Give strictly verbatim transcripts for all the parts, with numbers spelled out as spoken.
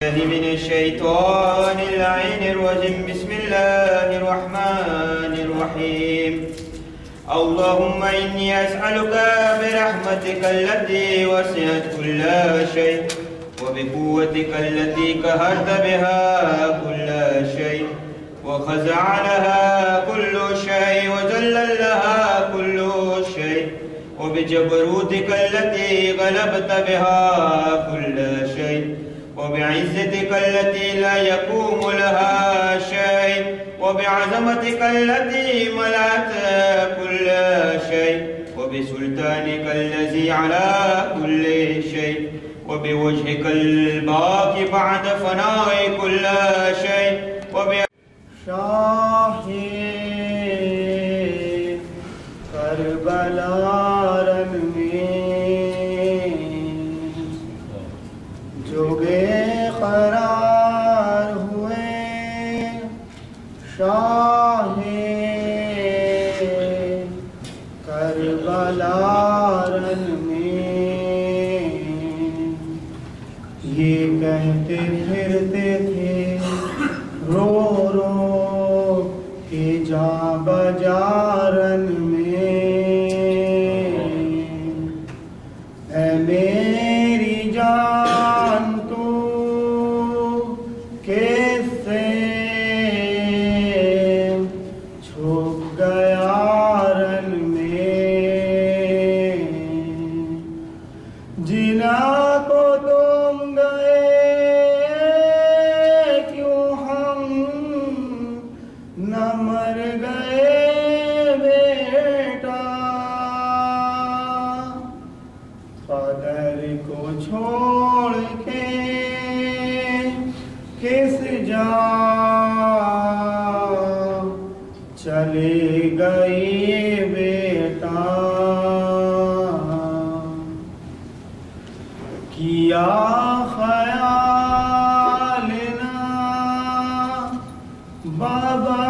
بالله من الشيطان اللعين الرجيم. بسم الله الرحمن الرحيم. اللهم إني أسألك برحمتك التي وسعت كل شيء وبقوتك التي قهرت بها كل شيء وخزع لها كل شيء وذل لها كل شيء وبجبروتك التي غلبت بها كل شيء وبعزتك التي لا يقوم لها شيء وبعظمتك التي ملأت كل شيء وبسلطانك الذي على كل شيء وبوجهك الباقي بعد فناء كل شيء وب شاہِ کربلا رن میں جو بے قرار ہوئے، شاہ کربلا رن میں یہ کہتے پھرتے تھے رو رو کہ جا بجارن میں، اے میری جان تو کیسے چھپ گیا رن میں، جنا کو تم گئے کیوں ہم نہ مر گئے بیٹا، قدر کو چھوڑ کے کس جا چلے گئی بیٹا، کیا خیال نہ بابا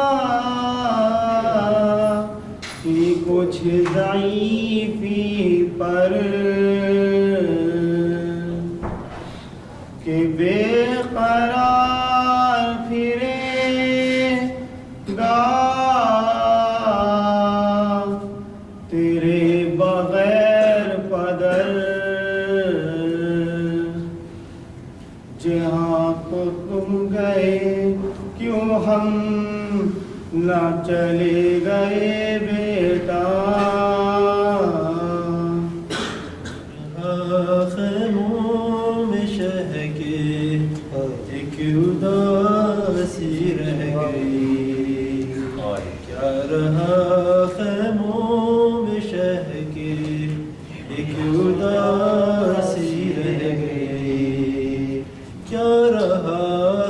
کی کچھ ضعیفی پر کہ بے قرار پھرے گا تیرے بغیر پدر، جہاں کو تم گئے کیوں ہم نہ چلے گئے بیٹا، خیموں میں شہ کے ایک اداسی رہ گئی، کیا رہا خیموں میں شہ کے ایک اداسی رہ گئی، کیا رہا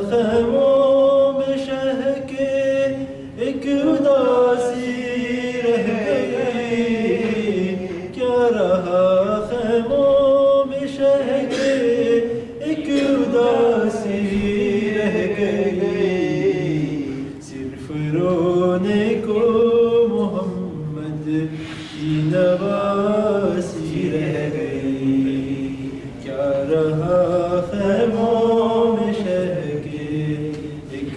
خیموں میں شہ کے ایک اداسی رہ گئی، کیا رہا خیموں میں شہ کے ایک اداسی رہ گئی، صرف رونے کو محمد کی نواسی رہ گئی، کیا رہا خیموں میں شہ کے ایک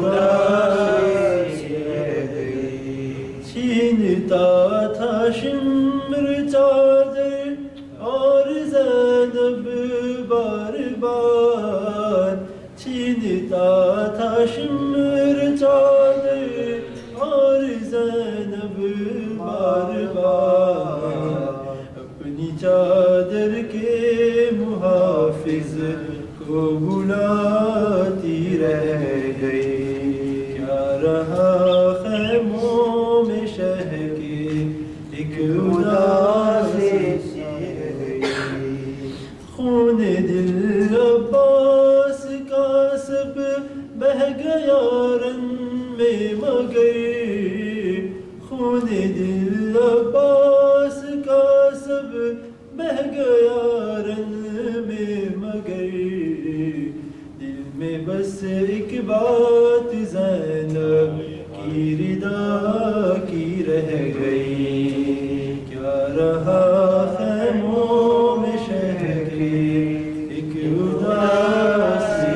اداسی رہ گئی، چھینتا تھا شمر چادر اور زینب بار بار، چھینتا تھا شمر چادر اور زینب بار بار، اپنی چادر کے محافظ کو بلاتی رہ گئی، کیا رہا خیموں میں شہ کے ایک اداسی رہ گئی، خون دل عباس کا سب بہہ گیا رن میں مگر، خون دل عباس کا سب بہہ گیا رن میں مگر، دل میں بس ایک بات زینب کی ردا کی رہ گئی، کیا رہا خیموں میں شہ کے ایک اداسی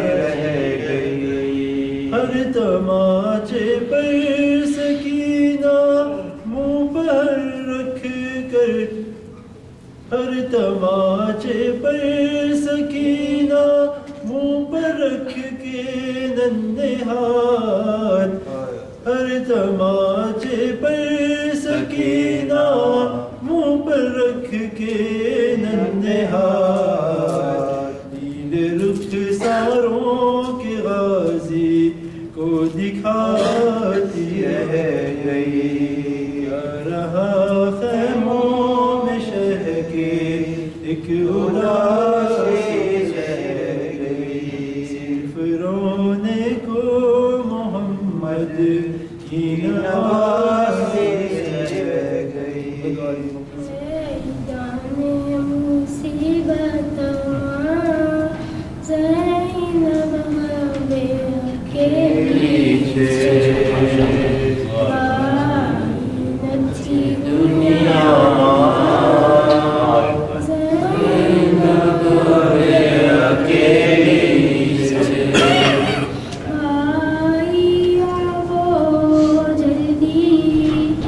سکینہ منہ پر رکھ کے ننھے ہاتھ، ہر تماچے پر سکینہ منہ پر رکھ کے ننھے ہاتھ، دید رخ ساروں کے غازی کو دکھاتی رہ گئی، کیا رہا خیموں میں شہ کے ایک اداسی رہ گئی، صرف رونے کو محمد کی نوازی رہ گئی۔ جانے مصیبت زینب بے اکیلی نچی دنیا زینب بے اکیلی آئی آبو جلدی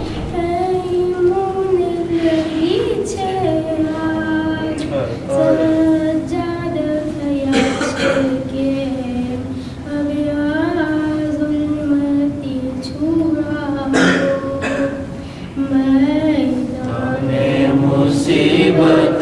ایمون رہی چھے آج سجاد تھیا چھے اب یا ظلمتی چھوڑا میدان مصیبت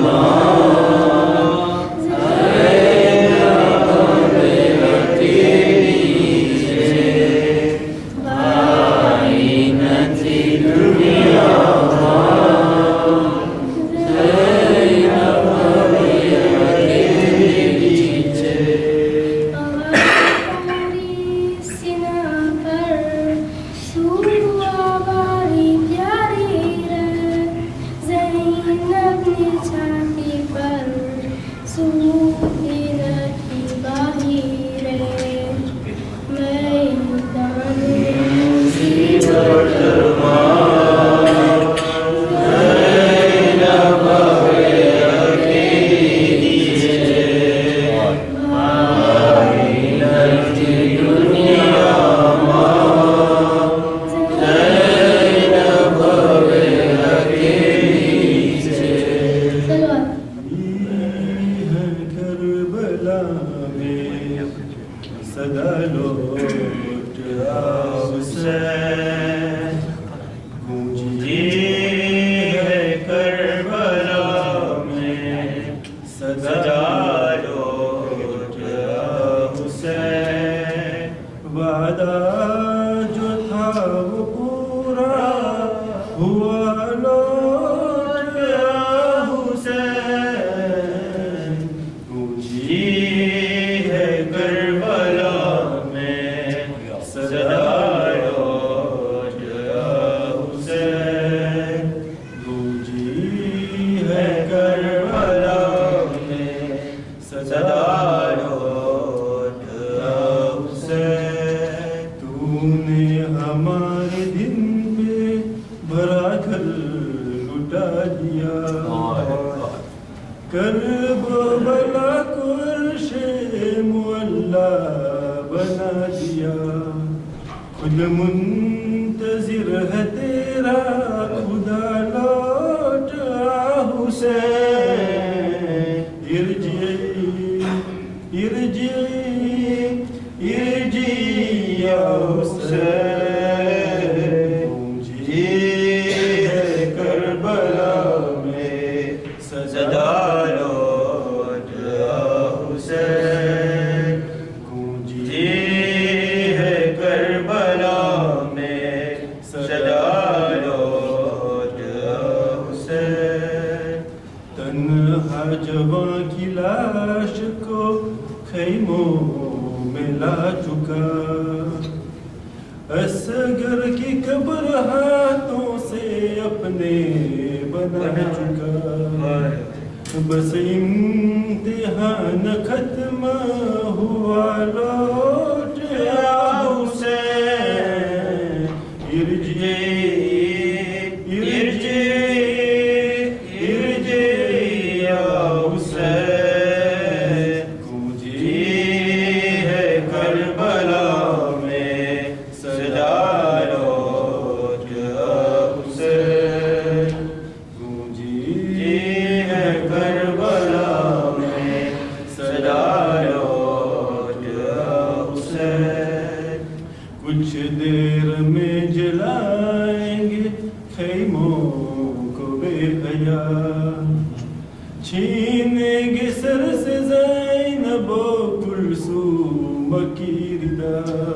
بس امتحان ختم ہوا لوٹ آ حسین ارجع ارجع ارجع یا حسین گونجی ہے کربلا میں صدا لوٹ آ حسین گونجی ہے کربلا رسوم کی ردا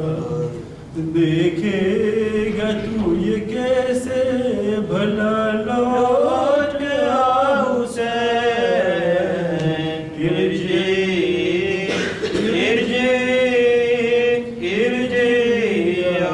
دیکھے گا تو یہ کیسے بھلا لوٹ آ حسین ارجع ارجع ارجع یا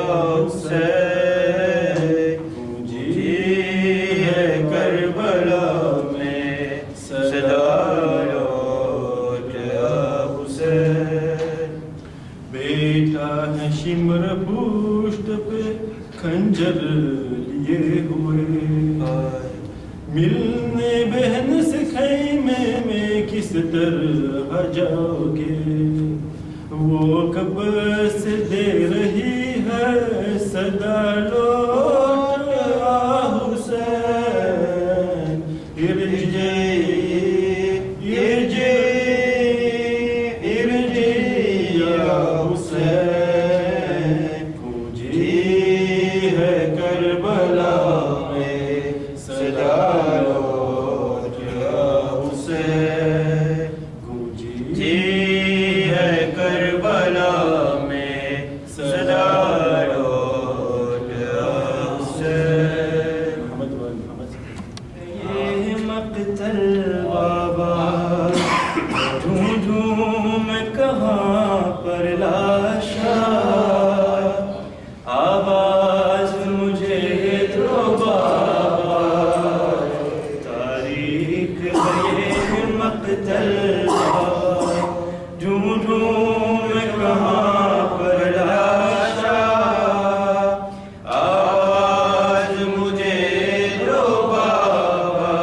حسین گونجی ہے کربلا میں صدا لوٹ آ حسین بیٹا ہے شمر پشت پہ کھنجر لیے ہوئے ملنے بہن سے خیمے میں کس طرح جاؤ گے وہ کب سے دے رہی ہے صدا لوٹ آ حسین ارجع ارجع ارجع یا حسین گونجی ہے کربلا میں صدا لوٹ آ حسین گونجی ہے کربلا میں صدا لوٹ آ حسین محمد وال محمد یہ مقتل بابا ڈھونڈوں میں کہاں پر لاشا آواز مجھے دو بابا تاریخ یہ مقتل بابا ڈھونڈوں میں کہاں پر لاشا آواز مجھے دو بابا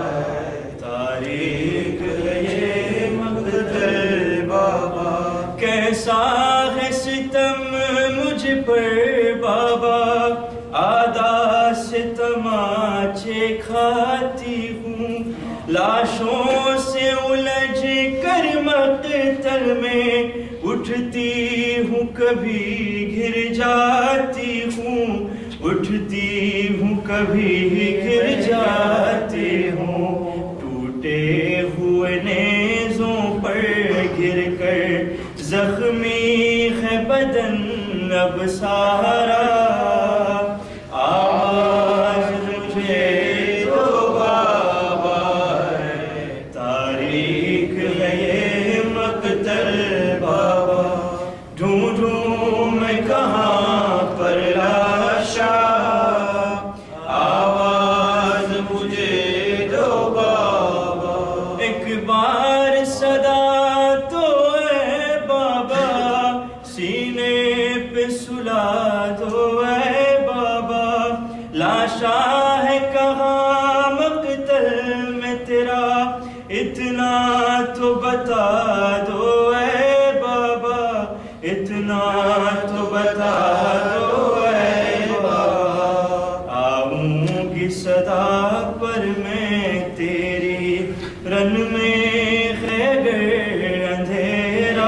تاریخ یہ مقتل بابا کیسا ہے ستم مجھ پر بابا آدھا سے تماچے کھاتی ہوں لاشوں سے الجھ کر مقتل میں اٹھتی ہوں کبھی گر جاتی ہوں اٹھتی ہوں کبھی گر جاتی ہوں ٹوٹے ہوئے نیزوں پر گر کر زخمی ہے بدن اب سارا آواز مجھے دو بابا تاریخ ہے یہ مقتل بابا ڈھونڈوں میں کہاں پر لاشا آواز مجھے دو بابا ایک بار صدا تو اے بابا سینے پہ سلا دو اے بابا لاشا ہے کہاں مقتل میں تیرا اتنا تو بتا دو اے بابا اتنا تو بتا دو اے بابا آؤں گی صدا پر میں تیری رن میں ہے گر اندھیرا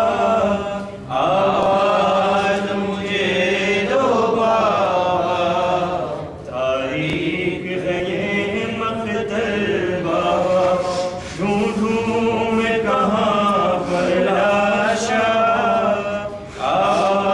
آواز مجھے دو بابا تاریخ ہے یہ مقتل بابا ڈھونڈوں میں کہاں پر لاشا آواز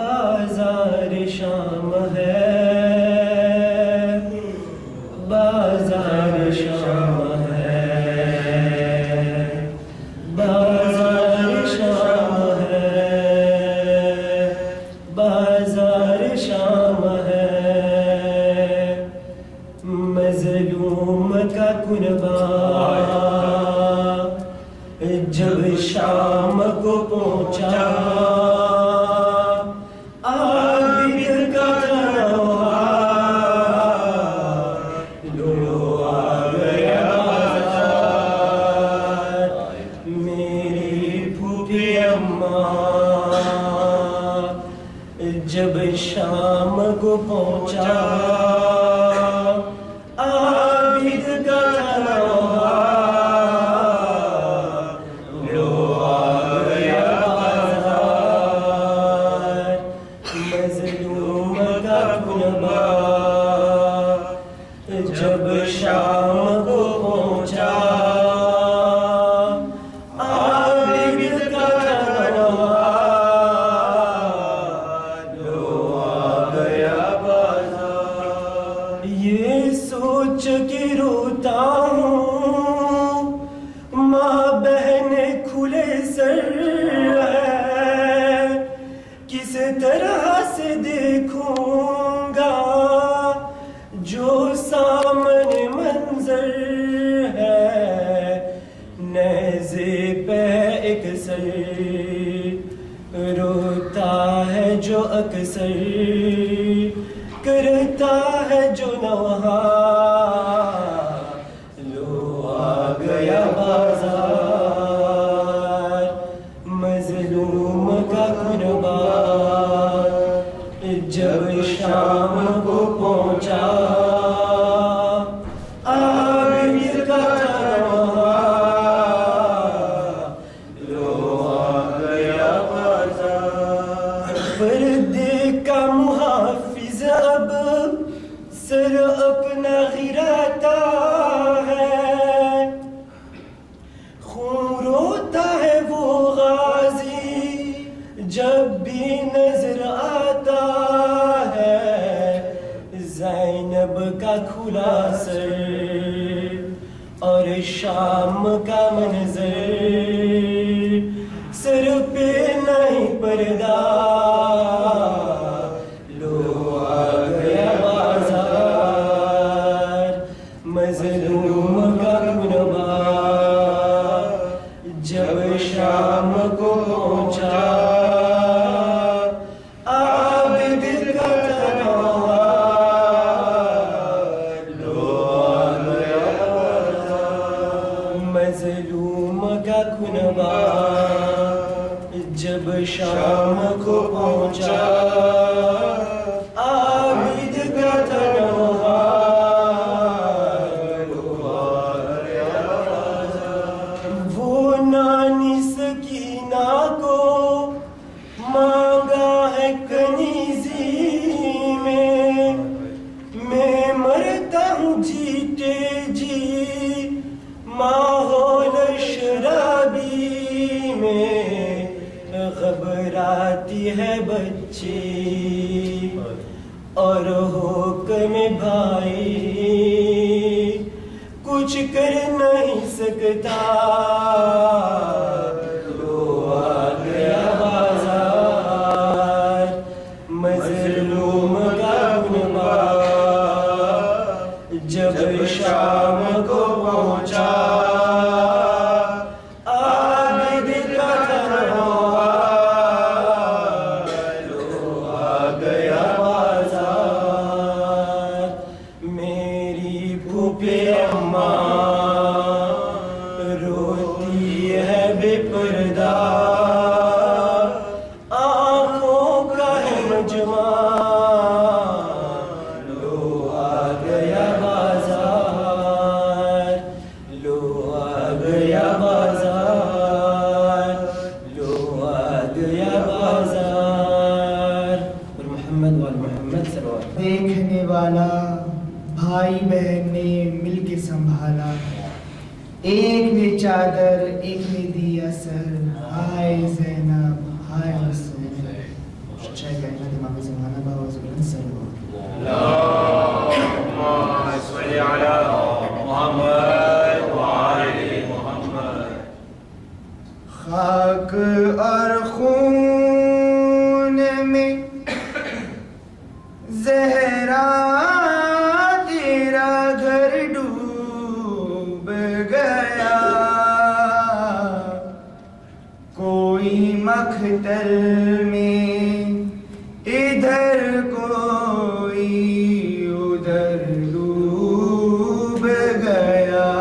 بازار شام ہے بازار شام ہے بازار شام ہے بازار شام ہے مظلوم کا کنبہ جب شام کو پہنچا عابد کا تنہا لو آ گیا بازار میری پھوپھی اماں جب شام کو پہنچا عابد کا تنہا جب شام کو پہنچا عابد کا تنہا لو آ گیا بازار یہ سوچ کے روتا ہوں ماں بہن کھلے سر ہے کس طرح سے دیکھوں گا جو سامنے منظر ہے نیزے پہ ایک سر روتا ہے جو اکثر کرتا ہے جو نوحہ لو آ گیا بازار مظلوم کا کنبہ جب شام کو پہنچا عابد کا تنہا لو آ گیا بازار پردے کا محافظ اب سر اپنا گراتا ہے خون روتا ہے وہ غازی جب بھی نظر آتا ہے زینب کا کھلا سر اور شام کا منظر سر پہ نہیں پردہ لو آ گیا بازار مظلوم کا کنبہ جب شام کو پہنچا عابد کا تنہا لو آ گیا بازار مظلوم کا کنبہ جب شام کو پہنچا عابد کا تنہا لو آ گیا بازار وہ نانی سکینہ کو مانگا ہے کنیزی میں میں مرتا ہوں جیتے جی ماحول شرابی میں گھبراتی ہے بچی اور حکم بھائی کچھ کر نہیں سکتا لو آ گیا بازار مظلوم کا کنبہ جب شام کو پہنچا عابد کا تنہا لو آ گیا بازار میری پھوپھی اماں روتی ہے بے پردہ آنکھوں کا ہے مجمع لو آ گیا بازار لو آ گیا بازار لو آ گیا بازار محمد وال محمد صلوات دیکھنے والا بھائی بہن نے مل کے سنبھالا ایک نے چادر ایک نے دیا سر ہائے زینب ہائے حسین چل گئے حضرت امام زمانہ باوز بلند سلوات اللهم صل على محمد وآل محمد. خاک اور خون میں زہرا تیرا گھر ڈوب گیا، کوئی مقتل میں ادھر کوئی ادھر ڈوب گیا،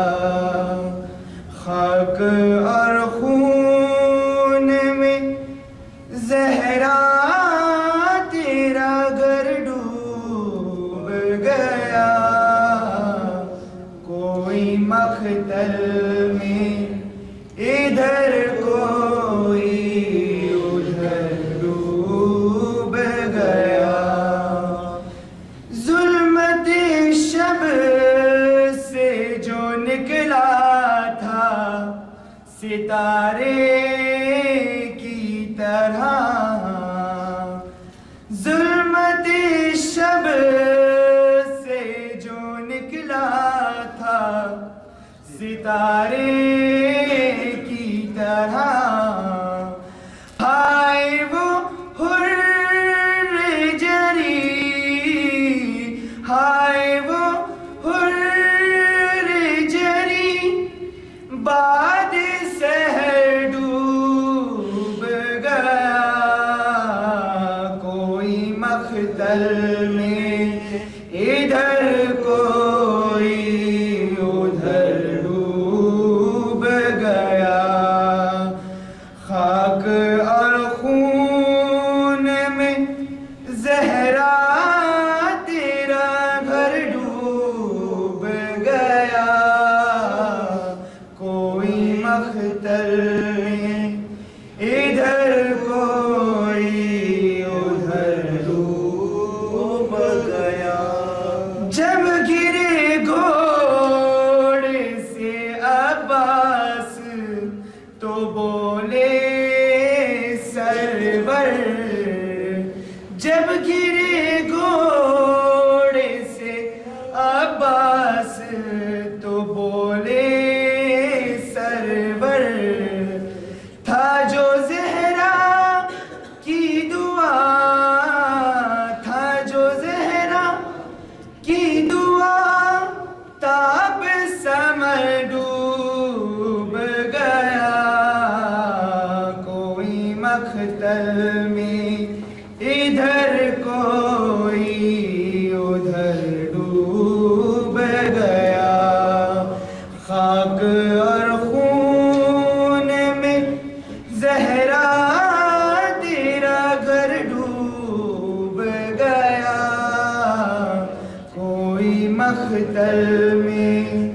خاک اور خون میں زہرا تیرا گھر ڈوب گیا، کوئی مقتل میں ادھر کوئی ادھر ڈوب گیا، ظلمت شب سے جو نکلا تھا ستارے کی طرح، ظلمت شب سے جو نکلا تھا ستارے کی طرح، ہائے وہ حر جری، ہائے وہ حر جری، بعد سحر ڈوب گیا، کوئی مقتل میں ادھر کوئی ادھر ڈوب گیا، خاک اور خون میں زہرا تیرا گھر ڈوب گیا، کوئی مقتل میں ادھر کوئی ادھر ڈوب گیا، جب گرے گھوڑے سے عباس تو بولے سرور، جب گرے گھوڑے سے عباس تو بولے سرور، تھا جو زہرا کی دعا، تھا جو زہرا کی دعا، تاب سمر ڈوب گیا، کوئی مقتل میں ادھر کوئی ادھر ڈوب گیا، خاک اور خون میں زہرا تیرا گھر ڈوب گیا، کوئی مقتل میں